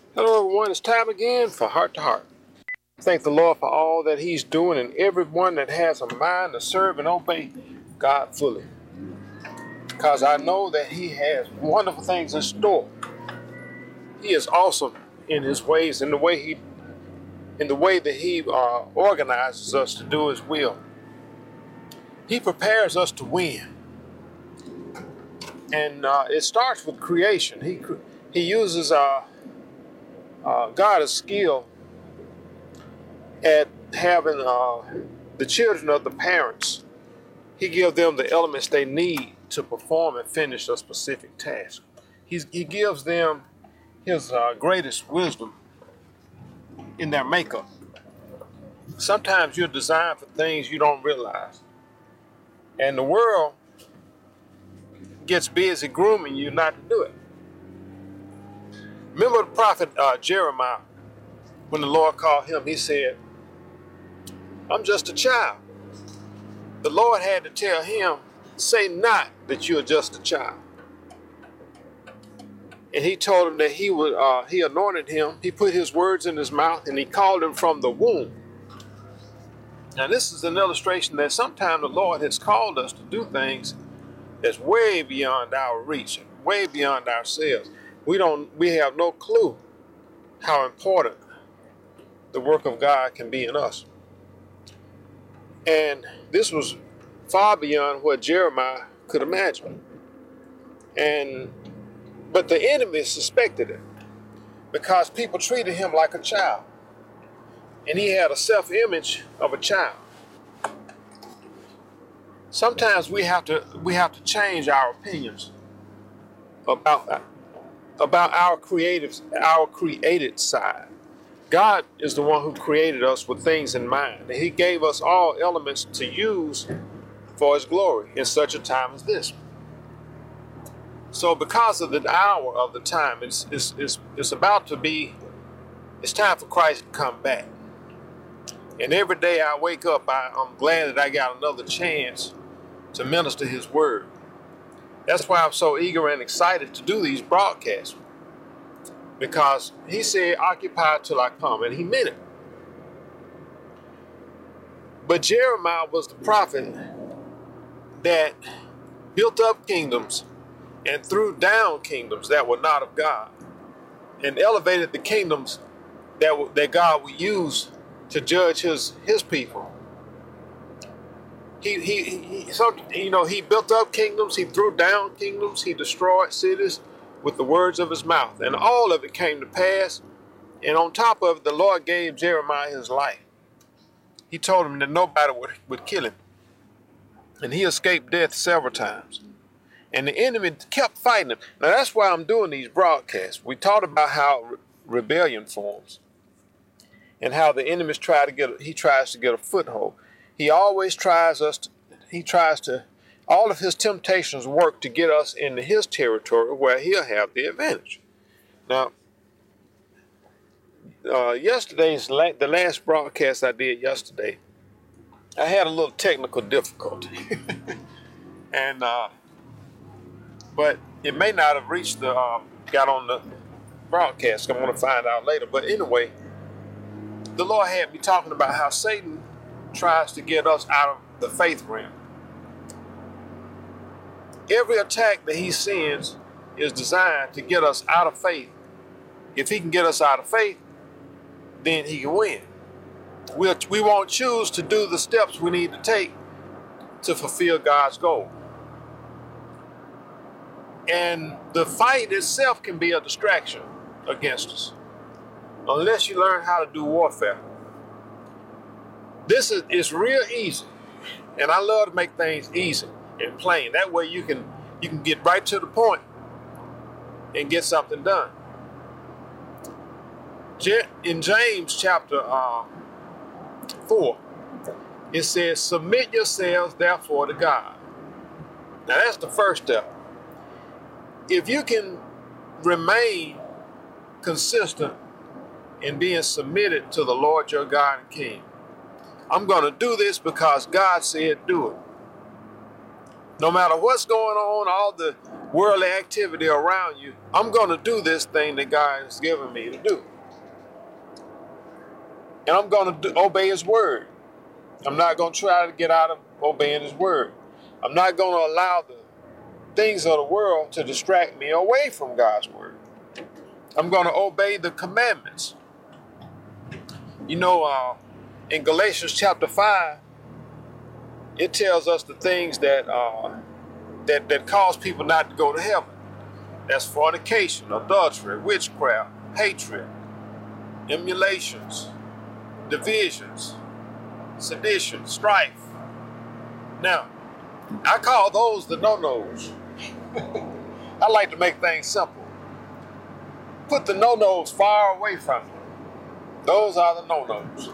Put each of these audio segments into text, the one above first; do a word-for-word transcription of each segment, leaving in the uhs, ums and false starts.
Hello, everyone. It's time again for Heart to Heart. Thank the Lord for all that He's doing and everyone that has a mind to serve and obey God fully. Because I know that He has wonderful things in store. He is awesome in His ways, in the way He, in the way that He uh, organizes us to do His will. He prepares us to win, and uh, it starts with creation. He He uses uh, uh, God is skill at having uh, the children of the parents. He gives them the elements they need to perform and finish a specific task. He's, he gives them his uh, greatest wisdom in their makeup. Sometimes you're designed for things you don't realize. And the world gets busy grooming you not to do it. Remember the prophet uh, Jeremiah, when the Lord called him, he said, I'm just a child. The Lord had to tell him, say not that you're just a child. And he told him that he would, uh, he anointed him, he put his words in his mouth, and he called him from the womb. Now this is an illustration that sometimes the Lord has called us to do things that's way beyond our reach, way beyond ourselves. We don't, we have no clue how important the work of God can be in us. And this was far beyond what Jeremiah could imagine. And but the enemy suspected it because people treated him like a child. And he had a self-image of a child. Sometimes we have to we have to change our opinions about about our creative our created side. God is the one who created us with things in mind. And He gave us all elements to use for His glory in such a time as this. So because of the hour of the time, it's, it's, it's, it's about to be, it's time for Christ to come back. And every day I wake up, I, I'm glad that I got another chance to minister His word. That's why I'm so eager and excited to do these broadcasts. Because He said, occupy till I come, and He meant it. But Jeremiah was the prophet that built up kingdoms and threw down kingdoms that were not of God, and elevated the kingdoms that, that God would use to judge his, his people. He, he, he, so, you know, he built up kingdoms, he threw down kingdoms, he destroyed cities with the words of his mouth, and all of it came to pass. And on top of it, the Lord gave Jeremiah his life. He told him that nobody would, would kill him, and he escaped death several times. And the enemy kept fighting him. Now that's why I'm doing these broadcasts. We talked about how re- rebellion forms, and how the enemies try to get. He tries to get a foothold. He always tries us. To, he tries to. All of his temptations work to get us into his territory where he'll have the advantage. Now, uh, yesterday's la- the last broadcast I did yesterday, I had a little technical difficulty, and uh, but it may not have reached the uh, got on the broadcast. I'm going to find out later. But anyway, the Lord had me talking about how Satan tries to get us out of the faith realm. Every attack that he sends is designed to get us out of faith. If he can get us out of faith, then he can win. We'll, we won't choose to do the steps we need to take to fulfill God's goal. And the fight itself can be a distraction against us, unless you learn how to do warfare. This is it's real easy, and I love to make things easy and plain. That way you can you can get right to the point and get something done. In James chapter uh, four, it says, submit yourselves therefore to God. Now that's the first step. If you can remain consistent in being submitted to the Lord your God and King, I'm going to do this because God said do it. No matter what's going on, all the worldly activity around you. I'm going to do this thing that God has given me to do. And I'm going to do, obey his word. I'm not going to try to get out of obeying his word. I'm not going to allow the things of the world to distract me away from God's word. I'm going to obey the commandments. You know, uh, in Galatians chapter five, it tells us the things that, uh, that, that cause people not to go to heaven. That's fornication, adultery, witchcraft, hatred, emulations, divisions, sedition, strife. Now, I call those the no-nos. I like to make things simple. Put the no-nos far away from you. Those are the no-nos.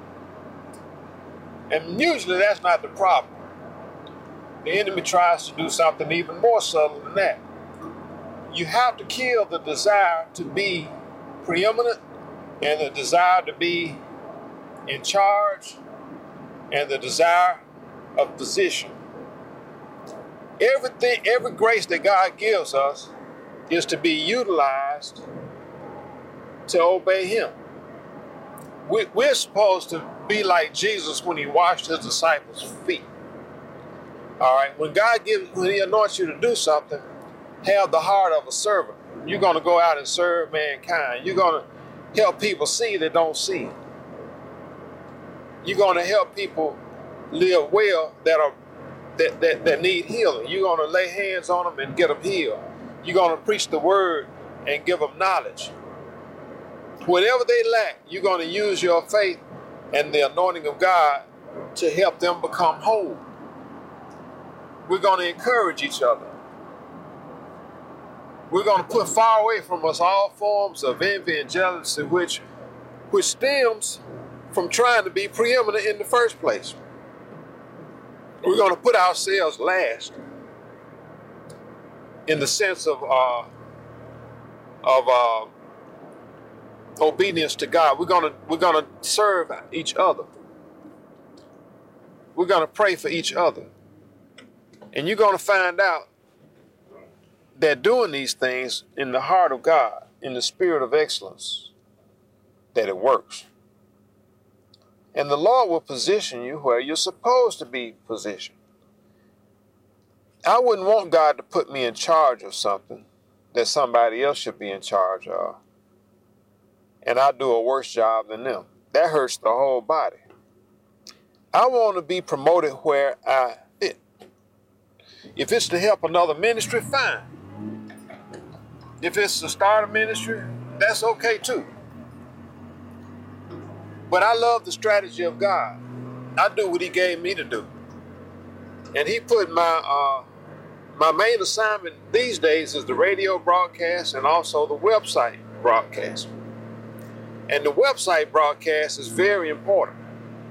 And usually that's not the problem. The enemy tries to do something even more subtle than that. You have to kill the desire to be preeminent and the desire to be in charge and the desire of position. Everything, every grace that God gives us is to be utilized to obey him. We, we're supposed to be like Jesus when he washed his disciples' feet. All right, when God gives, when he anoints you to do something, have the heart of a servant. You're going to go out and serve mankind. You're going to help people see that don't see. You're going to help people live well that are that, that, that need healing. You're going to lay hands on them and get them healed. You're going to preach the word and give them knowledge. Whatever they lack, you're going to use your faith and the anointing of God to help them become whole. We're going to encourage each other. We're going to put far away from us all forms of envy and jealousy, which, which stems from trying to be preeminent in the first place. We're going to put ourselves last in the sense of uh, of uh, obedience to God. We're going to we're going to serve each other. We're going to pray for each other, and you're going to find out that doing these things in the heart of God, in the spirit of excellence, that it works. And the Lord will position you where you're supposed to be positioned. I wouldn't want God to put me in charge of something that somebody else should be in charge of, and I do a worse job than them. That hurts the whole body. I want to be promoted where I fit. If it's to help another ministry, fine. If it's to start a ministry, that's okay too. But I love the strategy of God. I do what he gave me to do. And he put my uh, my main assignment these days is the radio broadcast and also the website broadcast. And the website broadcast is very important.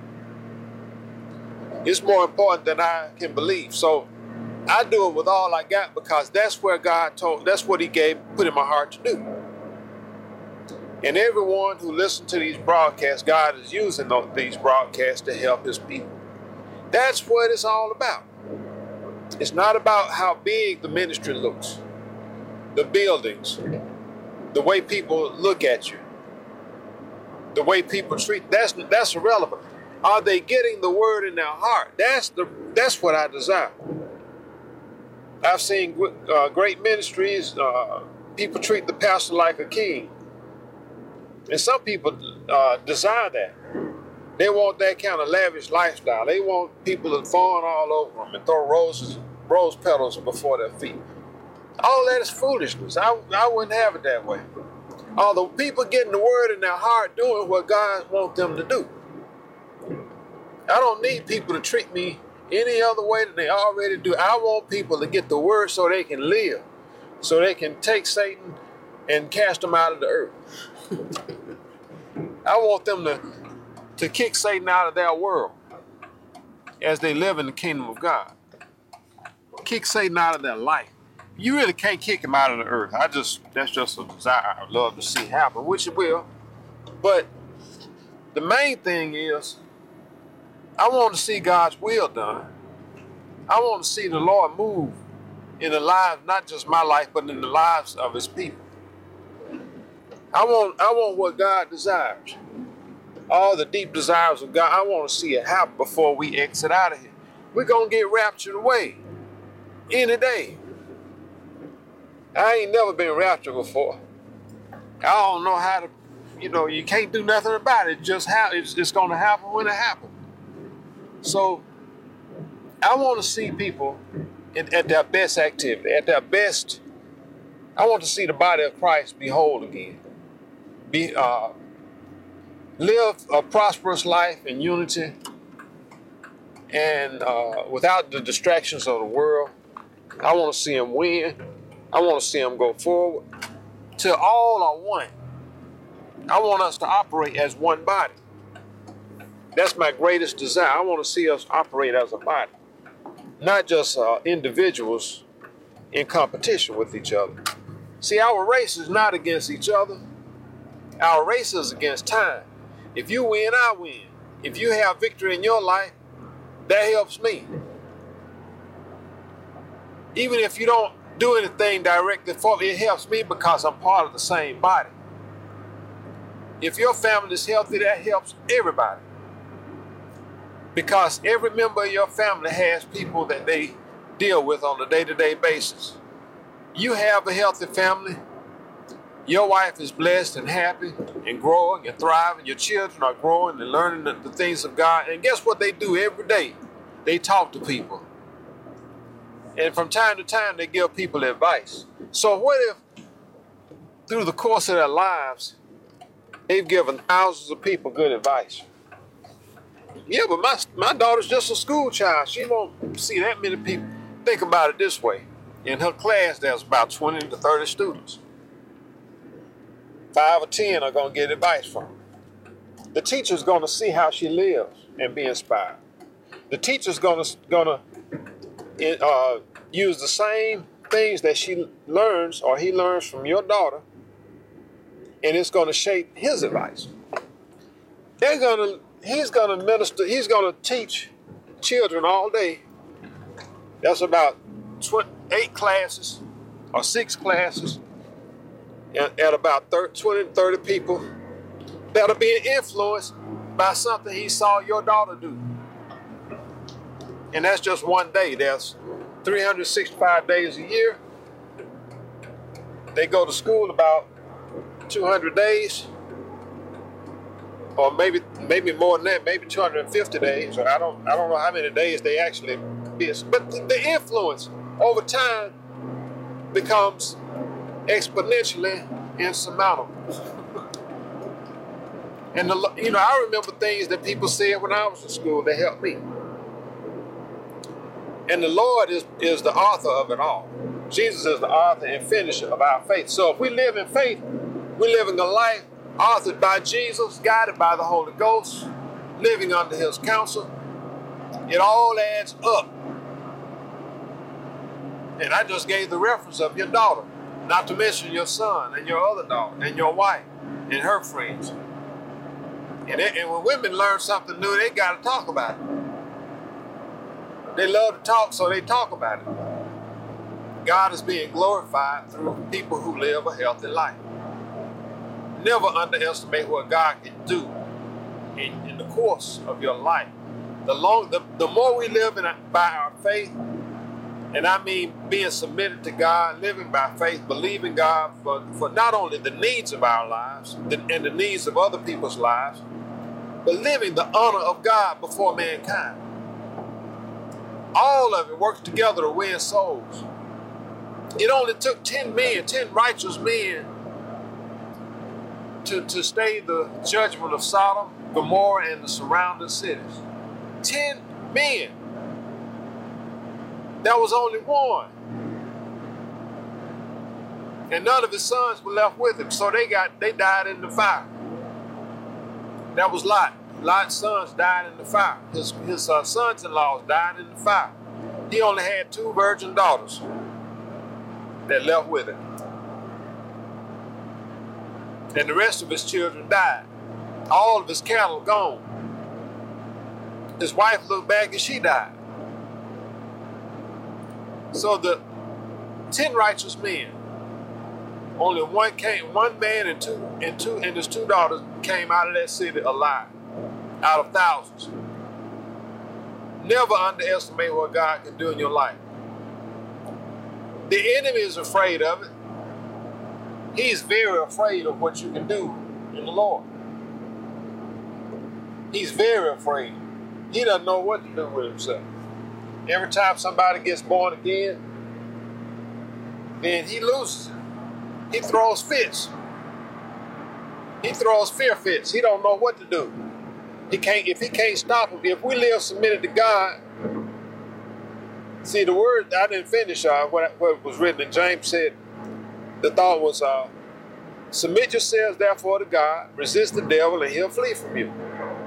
It's more important than I can believe. So I do it with all I got because that's where God told, that's what he gave, put in my heart to do. And everyone who listens to these broadcasts, God is using these broadcasts to help his people. That's what it's all about. It's not about how big the ministry looks, the buildings, the way people look at you, the way people treat, that's, that's irrelevant. Are they getting the word in their heart? That's, the, that's what I desire. I've seen uh, great ministries, uh, people treat the pastor like a king. And some people uh, desire that. They want that kind of lavish lifestyle. They want people to fawn all over them and throw roses, rose petals before their feet. All that is foolishness. I, I wouldn't have it that way. Although people getting the word in their heart doing what God wants them to do. I don't need people to treat me any other way than they already do. I want people to get the word so they can live, so they can take Satan and cast him out of the earth. I want them to, to kick Satan out of their world as they live in the kingdom of God. Kick Satan out of their life. You really can't kick him out of the earth. I just, that's just a desire I'd love to see happen, which it will. But the main thing is, I want to see God's will done. I want to see the Lord move in the lives, not just my life, but in the lives of his people. I want, I want what God desires. All the deep desires of God, I want to see it happen before we exit out of here. We're going to get raptured away any day. I ain't never been raptured before. I don't know how to, you know, you can't do nothing about it. Just how it's, it's going to happen when it happens. So I want to see people in, at their best activity, at their best. I want to see the body of Christ be whole again. Be uh, live a prosperous life in unity and uh, without the distractions of the world. I want to see them win. I want to see them go forward till all are one. I want us to operate as one body. That's my greatest desire. I want to see us operate as a body, not just uh, individuals in competition with each other. See, our race is not against each other. Our race is against time. If you win, I win. If you have victory in your life, that helps me. Even if you don't do anything directly for me, it helps me because I'm part of the same body. If your family is healthy, that helps everybody. Because every member of your family has people that they deal with on a day-to-day basis. You have a healthy family. Your wife is blessed and happy and growing and thriving. Your children are growing and learning the, the things of God. And guess what they do every day? They talk to people. And from time to time, they give people advice. So what if, through the course of their lives, they've given thousands of people good advice? Yeah, but my, my daughter's just a school child. She won't see that many people. Think about it this way. In her class, there's about twenty to thirty students. Five or ten are going to get advice from her. The teacher's going to see how she lives and be inspired. The teacher's going to, going to uh, use the same things that she learns or he learns from your daughter, and it's going to shape his advice. They're going to, he's going to minister, he's going to teach children all day. That's about tw- eight classes or six classes at, at about thirty, twenty to thirty people that are being influenced by something he saw your daughter do. And that's just one day. There's three hundred sixty-five days a year. They go to school about two hundred days, or maybe maybe more than that, maybe two hundred fifty days. Or I don't I don't know how many days they actually miss. But the influence over time becomes exponentially insurmountable. And the, you know, I remember things that people said when I was in school that helped me. And the Lord is, is the author of it all. Jesus is the author and finisher of our faith. So if we live in faith, we're living a life authored by Jesus, guided by the Holy Ghost, living under his counsel. It all adds up. And I just gave the reference of your daughter, not to mention your son and your other daughter and your wife and her friends. And, it, and when women learn something new, they got to talk about it. They love to talk, so they talk about it. God is being glorified through people who live a healthy life. Never underestimate what God can do in, in the course of your life. The, long, the, the more we live in, by our faith, and I mean being submitted to God, living by faith, believing God for, for not only the needs of our lives the, and the needs of other people's lives, but living the honor of God before mankind. All of it works together to win souls. It only took ten men, ten righteous men to, to stay the judgment of Sodom, Gomorrah, and the surrounding cities. Ten men. There was only one. And none of his sons were left with him, so they got they died in the fire. That was Lot. Lot's sons died in the fire. His, his uh, sons-in-laws died in the fire. He only had two virgin daughters that left with him. And the rest of his children died. All of his cattle gone. His wife looked back and she died. So the ten righteous men. Only one came, one man and two and two and his two daughters came out of that city alive, out of thousands. Never underestimate what God can do in your life. The enemy is afraid of it. He's very afraid of what you can do in the Lord. He's very afraid. He doesn't know what to do with himself. Every time somebody gets born again, then he loses it. He throws fits. He throws fear fits. He don't know what to do. He can't, if he can't stop him, if we live submitted to God, see the word, I didn't finish uh, what, what was written in James said, the thought was, uh, submit yourselves therefore to God, resist the devil and he'll flee from you.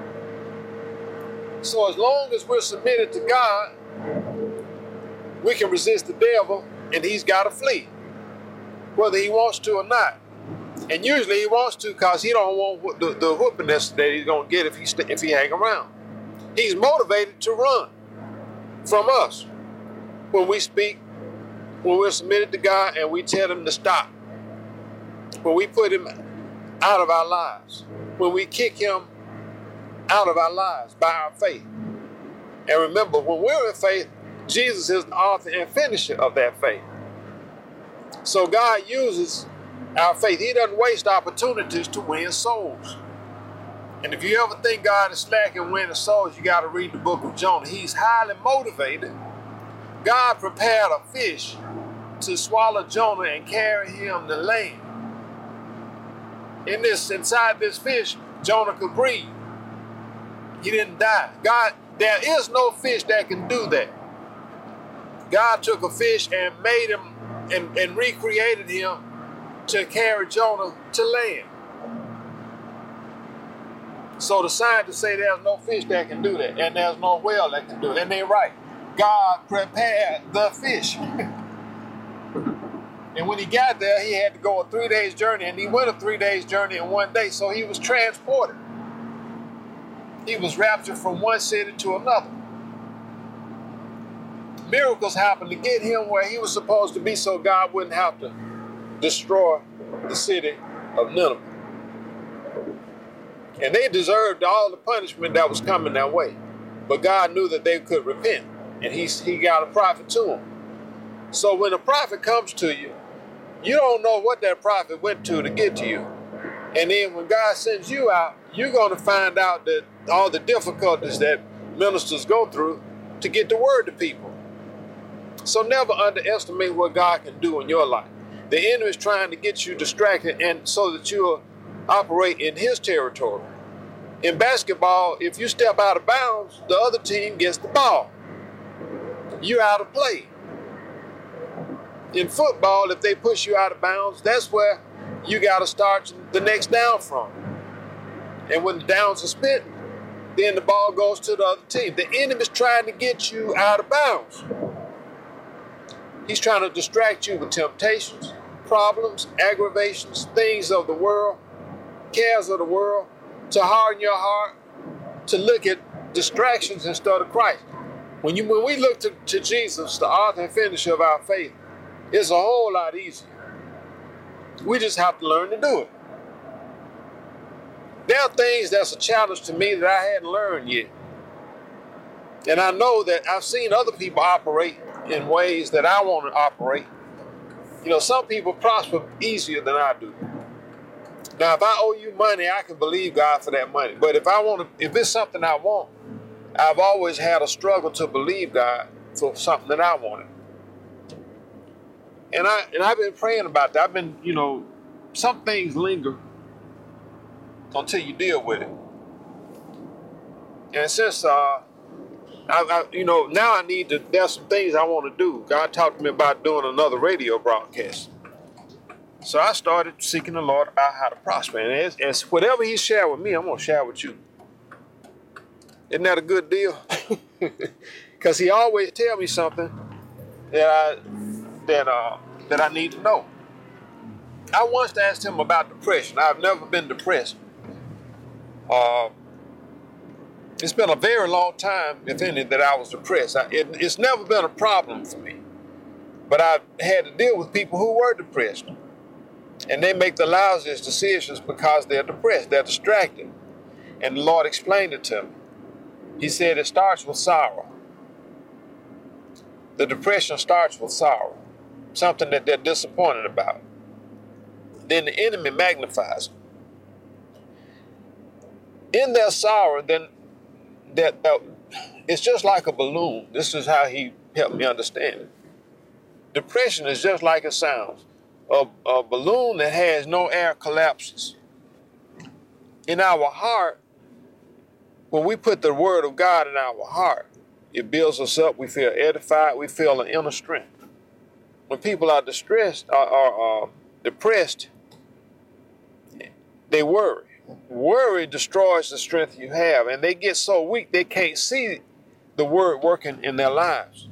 So as long as we're submitted to God, we can resist the devil and he's got to flee, whether he wants to or not. And usually he wants to because he don't want the, the whooping that he's going to get if he, if he hang around. He's motivated to run from us when we speak, when we're submitted to God and we tell him to stop, when we put him out of our lives, when we kick him out of our lives by our faith. And remember, when we're in faith, Jesus is the author and finisher of that faith. So God uses our faith. He doesn't waste opportunities to win souls. And if you ever think God is slacking winning souls, you got to read the book of Jonah. He's highly motivated. God prepared a fish to swallow Jonah and carry him to land. In this, inside this fish, Jonah could breathe. He didn't die. God, there is no fish that can do that. God took a fish and made him and, and recreated him to carry Jonah to land. So the scientists say there's no fish that can do that, and there's no whale that can do it. And they're right. God prepared the fish. And when he got there, he had to go a three days journey, and he went a three days journey in one day, so he was transported. He was raptured from one city to another. Miracles happened to get him where he was supposed to be so God wouldn't have to destroy the city of Nineveh. And they deserved all the punishment that was coming their way. But God knew that they could repent, and he, he got a prophet to them. So when a prophet comes to you, you don't know what that prophet went to to get to you. And then when God sends you out, you're going to find out that all the difficulties that ministers go through to get the word to people. So never underestimate what God can do in your life. The enemy is trying to get you distracted and so that you'll operate in his territory. In basketball, if you step out of bounds, the other team gets the ball. You're out of play. In football, if they push you out of bounds, that's where you got to start the next down from. And when the downs are spent, then the ball goes to the other team. The enemy's trying to get you out of bounds. He's trying to distract you with temptations, problems, aggravations, things of the world, cares of the world, to harden your heart, to look at distractions instead of Christ. When you when we look to, to Jesus, the author and finisher of our faith, it's a whole lot easier. We just have to learn to do it. There are things that's a challenge to me that I hadn't learned yet. And I know that I've seen other people operate in ways that I want to operate. You know, some people prosper easier than I do. Now, if I owe you money, I can believe God for that money. But if I want to, if it's something I want, I've always had a struggle to believe God for something that I wanted. And I and I've been praying about that. I've been, you know, some things linger until you deal with it. And since, uh, I, I, you know, now I need to, there's some things I want to do. God talked to me about doing another radio broadcast. So I started seeking the Lord about how to prosper. And as, as whatever he shared with me, I'm going to share with you. Isn't that a good deal? Because he always tell me something that I, that, uh, that I need to know. I once asked him about depression. I've never been depressed. Uh, it's been a very long time, if any, that I was depressed. I, it, it's never been a problem for me. But I've had to deal with people who were depressed. And they make the lousiest decisions because they're depressed. They're distracted. And the Lord explained it to me. He said it starts with sorrow. The depression starts with sorrow. Something that they're disappointed about. Then the enemy magnifies it. In their sorrow, then that, that it's just like a balloon. This is how he helped me understand it. Depression is just like it sounds. A, a balloon that has no air collapses. In our heart, when we put the word of God in our heart, it builds us up. We feel edified. We feel an inner strength. When people are distressed or, or, or depressed, they worry. Worry destroys the strength you have, and they get so weak they can't see the word working in their lives.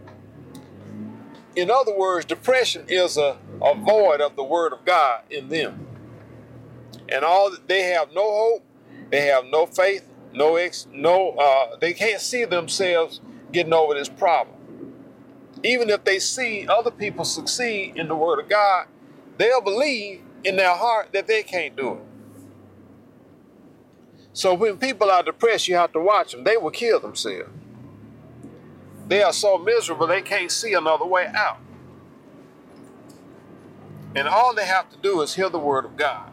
In other words, depression is a, a void of the word of God in them. And all they have no hope, they have no faith, no ex, no uh, they can't see themselves getting over this problem. Even if they see other people succeed in the word of God, they'll believe in their heart that they can't do it. So when people are depressed, you have to watch them. They will kill themselves. They are so miserable they can't see another way out. And all they have to do is hear the word of God.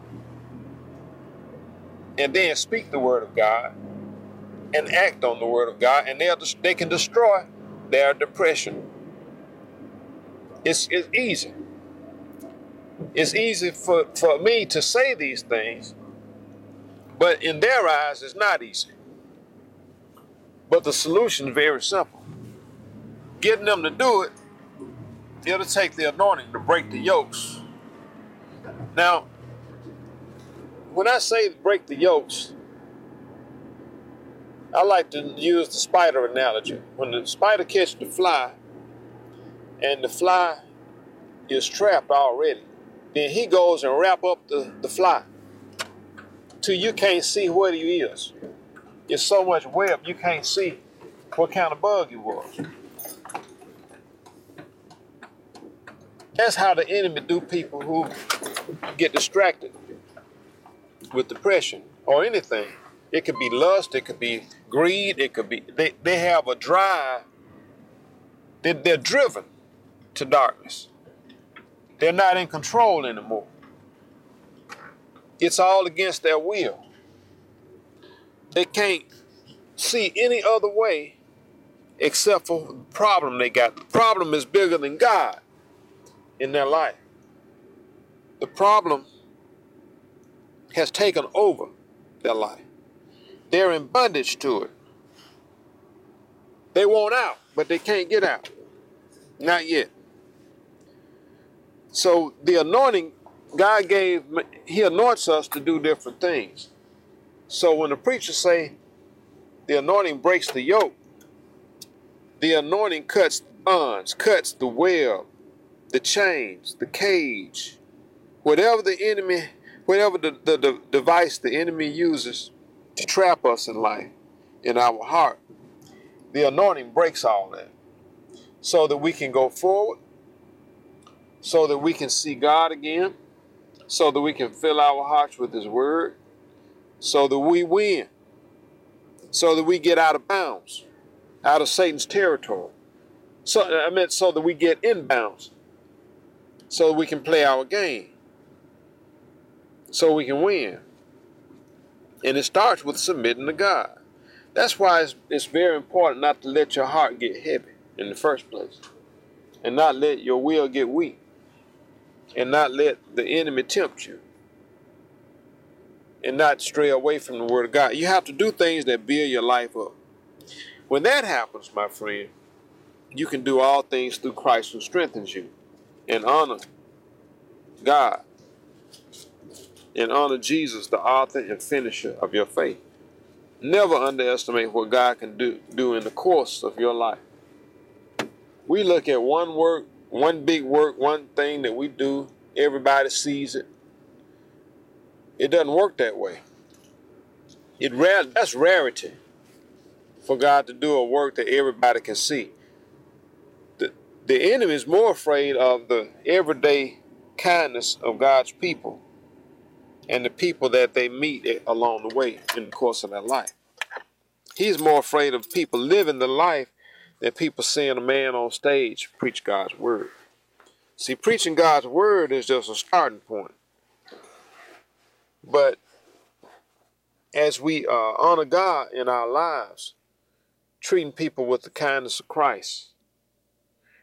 And then speak the word of God. And act on the word of God. And they'll, they can destroy their depression. It's, it's easy. It's easy for, for me to say these things. But in their eyes, it's not easy. But the solution is very simple. Getting them to do it, it'll take the anointing to break the yokes. Now, when I say break the yokes, I like to use the spider analogy. When the spider catches the fly, and the fly is trapped already, then he goes and wrap up the, the fly till you can't see what he is. It's so much web you can't see what kind of bug he was. That's how the enemy do people who get distracted with depression or anything. It could be lust, it could be greed, it could be, they, they have a drive, they, they're driven to darkness. They're not in control anymore. It's all against their will. They can't see any other way except for the problem they got. The problem is bigger than God in their life. The problem has taken over their life. They're in bondage to it. They want out, but they can't get out. Not yet. So the anointing God gave, he anoints us to do different things. So when the preachers say the anointing breaks the yoke, the anointing cuts the bonds, cuts the web, the chains, the cage, whatever the enemy, whatever the, the, the device the enemy uses to trap us in life, in our heart, the anointing breaks all that so that we can go forward, so that we can see God again, so that we can fill our hearts with his word, so that we win, so that we get out of bounds, out of Satan's territory. So I meant so that we get in bounds, so that we can play our game, so we can win. And it starts with submitting to God. That's why it's, it's very important not to let your heart get heavy in the first place, and not let your will get weak, and not let the enemy tempt you, and not stray away from the word of God. You have to do things that build your life up. When that happens, my friend, you can do all things through Christ who strengthens you, and honor God, and honor Jesus, the author and finisher of your faith. Never underestimate what God can do, do in the course of your life. We look at one work, one big work, one thing that we do, everybody sees it. It doesn't work that way. It rare, that's rarity for God to do a work that everybody can see. The, The enemy is more afraid of the everyday kindness of God's people and the people that they meet along the way in the course of their life. He's more afraid of people living the life than people seeing a man on stage preach God's word. See, preaching God's word is just a starting point. But as we uh, honor God in our lives, treating people with the kindness of Christ,